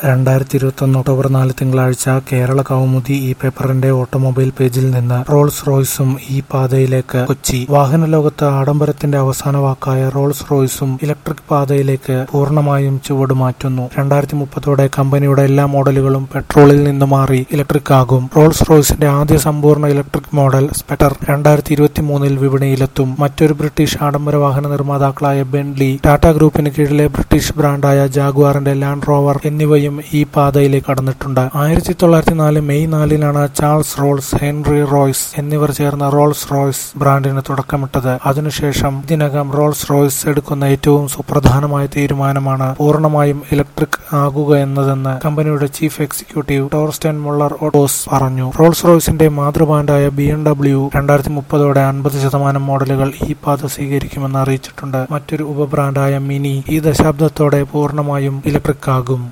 2021 October 4 തിങ്കളാഴ്ച കേരള കൗമുദി ഈ പേപ്പറിന്റെ ഓട്ടോമൊബൈൽ പേജിൽ നിന്ന് റോൾസ് റോയ്സും ഈ പാതയിലേക്ക് കൊച്ചി. വാഹന ലോകത്ത് ആഡംബരത്തിന്റെ അവസാന വാക്കായ റോൾസ് റോയ്സും ഇലക്ട്രിക് പാതയിലേക്ക് പൂർണ്ണമായും ചുവടുമാറ്റുന്നു. 2030 കമ്പനിയുടെ എല്ലാ മോഡലുകളും പെട്രോളിൽ നിന്ന് മാറി ഇലക്ട്രിക് ആകും. റോൾസ് റോയ്സിന്റെ ആദ്യ സമ്പൂർണ്ണ ഇലക്ട്രിക് മോഡൽ സ്പെക്ടർ 2023 വിപണിയിലെത്തും. മറ്റൊരു ബ്രിട്ടീഷ് ആഡംബര വാഹന നിർമ്മാതാക്കളായ ബെന്റ്ലി, ടാറ്റ ഗ്രൂപ്പിന് കീഴിലെ ബ്രിട്ടീഷ് ബ്രാൻഡായ ജാഗ്വാറിന്റെ ലാൻഡ് റോവർ എന്നിവയും ഈ പാതയിലേക്ക് കടന്നിട്ടുണ്ട്. 1904 May 4 Charles Rolls, Henry Royce എന്നിവർ ചേർന്ന് റോൾസ് റോയ്സ് ബ്രാൻഡിന് തുടക്കമിട്ടത്. അതിനുശേഷം ഇതിനകം റോൾസ് റോയ്സ് എടുക്കുന്ന ഏറ്റവും സുപ്രധാനമായ തീരുമാനമാണ് പൂർണ്ണമായും ഇലക്ട്രിക് ആകുക എന്നതെന്ന് കമ്പനിയുടെ chief executive Torsten Muller Otvos പറഞ്ഞു. റോൾസ് റോയ്സിന്റെ മാതൃബ്രാൻഡായ BMW 2030 50% മോഡലുകൾ ഈ പാത സ്വീകരിക്കുമെന്ന് അറിയിച്ചിട്ടുണ്ട്. മറ്റൊരു ഉപബ്രാൻഡായ മിനി ഈ ദശാബ്ദത്തോടെ പൂർണ്ണമായും ഇലക്ട്രിക് ആകും.